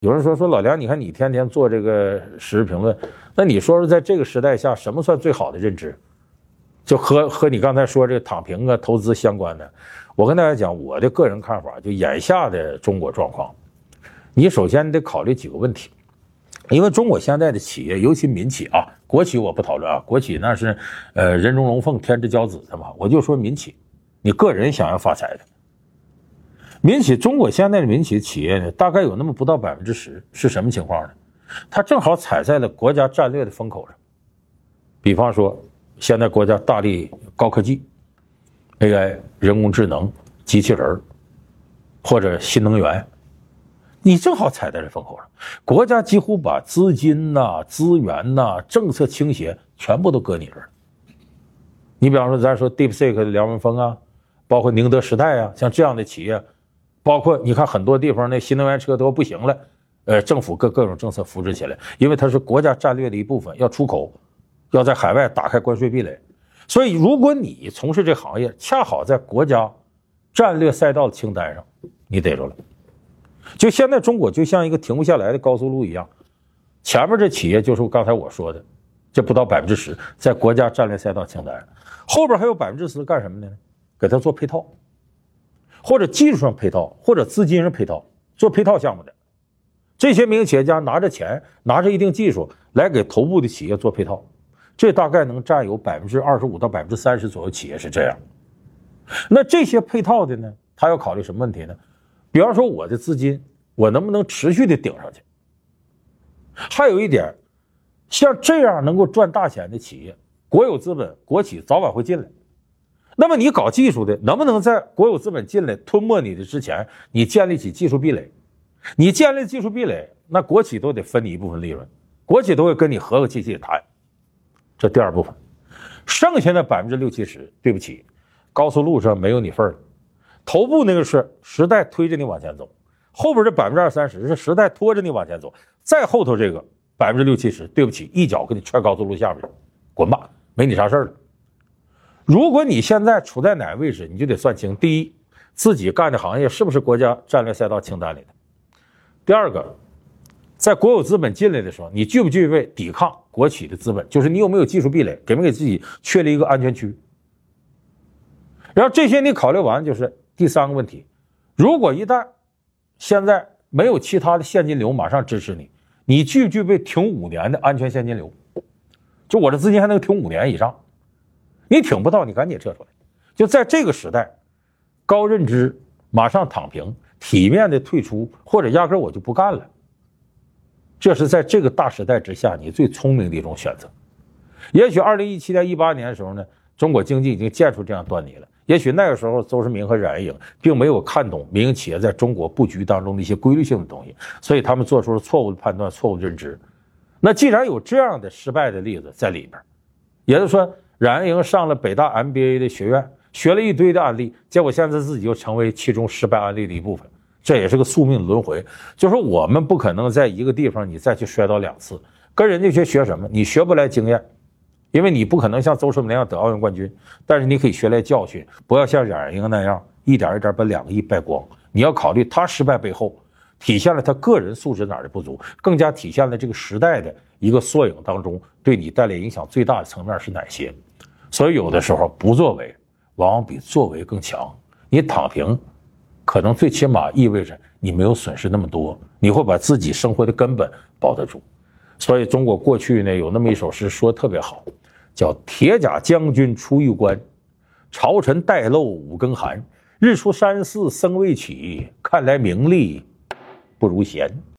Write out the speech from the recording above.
有人说老梁，你看你天天做这个时事评论，那你说在这个时代下，什么算最好的认知？就和你刚才说这个躺平啊、投资相关的，我跟大家讲我的个人看法，就眼下的中国状况，你首先得考虑几个问题，因为中国现在的企业，尤其民企啊，国企我不讨论啊，国企那是人中龙凤、天之骄子的嘛，我就说民企，你个人想要发财的。民企，中国现在的民企企业呢，大概有那么不到10%，是什么情况呢？它正好踩在了国家战略的风口上。比方说，现在国家大力高科技 ，AI、人工智能、机器人，或者新能源，你正好踩在这风口上。国家几乎把资金呐、资源呐、政策倾斜全部都搁你这儿。你比方说，咱说 DeepSeek 的梁文峰啊，包括宁德时代啊，像这样的企业。包括你看很多地方那新能源车都不行了，政府各种政策扶持起来，因为它是国家战略的一部分，要出口，要在海外打开关税壁垒。所以如果你从事这行业，恰好在国家战略赛道的清单上，你逮着了。就现在中国就像一个停不下来的高速路一样，前面这企业就是刚才我说的，这不到10%，在国家战略赛道清单上，后边还有4%干什么呢？给他做配套。或者技术上配套，或者资金上配套，做配套项目的这些民营企业家拿着钱，拿着一定技术来给头部的企业做配套，这大概能占有25%到30%左右企业是这样。那这些配套的呢，他要考虑什么问题呢？比方说我的资金，我能不能持续的顶上去？还有一点，像这样能够赚大钱的企业，国有资本、国企早晚会进来。那么你搞技术的，能不能在国有资本进来吞没你的之前，你建立起技术壁垒？你建立技术壁垒，那国企都得分你一部分利润，国企都会跟你和和气气谈。这第二部分，剩下的60%-70%，对不起，高速路上没有你份儿。头部那个是时代推着你往前走，后边这20-30%是时代拖着你往前走，再后头这个60-70%，对不起，一脚给你踹高速路下边，滚吧，没你啥事儿了。如果你现在处在哪个位置，你就得算清：第一，自己干的行业是不是国家战略赛道清单里的；第二个，在国有资本进来的时候，你具不具备抵抗国企的资本，就是你有没有技术壁垒，给没给自己确立一个安全区。然后这些你考虑完，就是第三个问题：如果一旦现在没有其他的现金流马上支持你，你具不具备挺5年的安全现金流？就我这资金还能挺5年以上。你挺不到，你赶紧撤出来。就在这个时代，高认知马上躺平，体面的退出，或者压根我就不干了，这是在这个大时代之下你最聪明的一种选择。也许2017年、18年的时候呢，中国经济已经见出这样端倪了。也许那个时候邹市明和冉营并没有看懂民营企业在中国布局当中的一些规律性的东西，所以他们做出了错误的判断、错误的认知。那既然有这样的失败的例子在里边，也就是说冉营上了北大 MBA 的学院，学了一堆的案例，结果现在自己又成为其中失败案例的一部分，这也是个宿命轮回。就是说我们不可能在一个地方你再去摔倒2次，跟人家去学什么？你学不来经验，因为你不可能像邹市明那样得奥运冠军，但是你可以学来教训，不要像冉营那样一点一点把2个亿败光。你要考虑他失败背后体现了他个人素质哪儿的不足，更加体现了这个时代的一个缩影当中对你带来影响最大的层面是哪些。所以有的时候不作为往往比作为更强。你躺平可能最起码意味着你没有损失那么多，你会把自己生活的根本保得住。所以中国过去呢有那么一首诗说得特别好，叫铁甲将军出玉关，朝臣待漏五更寒，日出山寺僧未起，看来名利不如闲。